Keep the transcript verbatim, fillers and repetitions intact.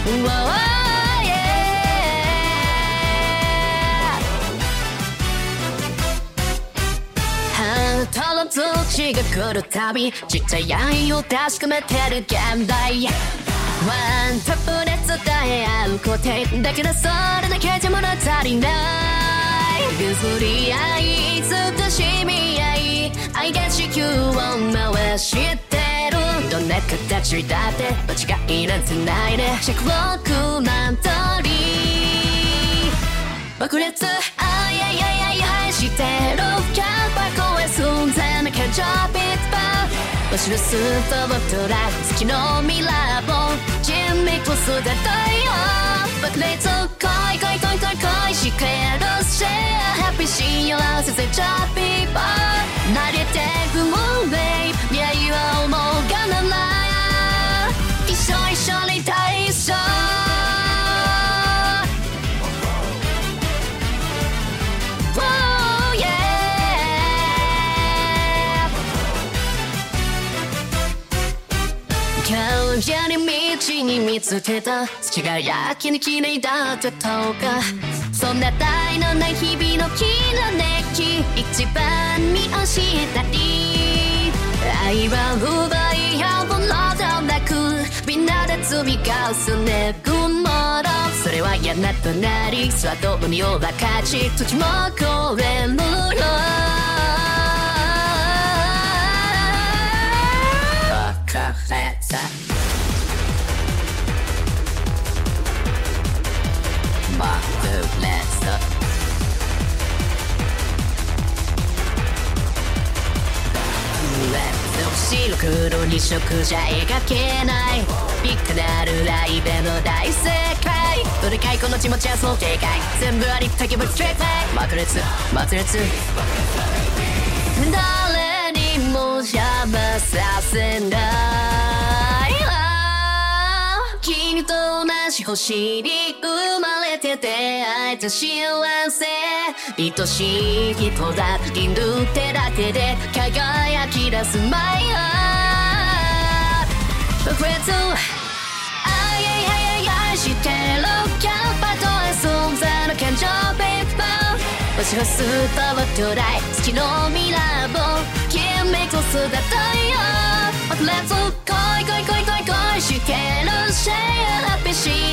ハートの通知が来るたびちっちゃい愛を確かめてる現代ワンタップで伝え合う固定だけどそれだけじゃ物足りない譲り合い慈しみ合い愛が地球を回してるどんな形だって間違いなんてないねシャクロックマントリー爆裂あいやいやいやいやしてるキャンパー超え寸前な感情ビットバー星のスーパーボトラ月のミラーボン人味こそだとよ爆裂恋恋恋恋恋してるシェアハッピーしようせせちゃピーパー慣れてくもんね未来は思うがなら一緒一緒に体操今夜に道に見つけた土がやけに綺麗だったとかそんな愛のない日々のきらめき一番見教えたり愛は奪い合うものではなくみんなで積み重ねくものそれは嫌なとなりさあどうにを分かち時も超えるのマークレスト白黒に色じゃ描けないビッグなるライブの大正解どれかいこの気持ちは想定外全部ありったけぶつけて爆裂爆裂誰にも邪魔させない君と同じ星に生まれて出会えた幸せ愛しい人だ銀抜手だけで輝き出すマイハート爆裂あいやいやいやいやしてるキャンパーと存在の感情ビッグバン星はスーパーバトライ月のミラーボン君こそだとよ爆裂恋恋恋恋恋してるシェアハッピーし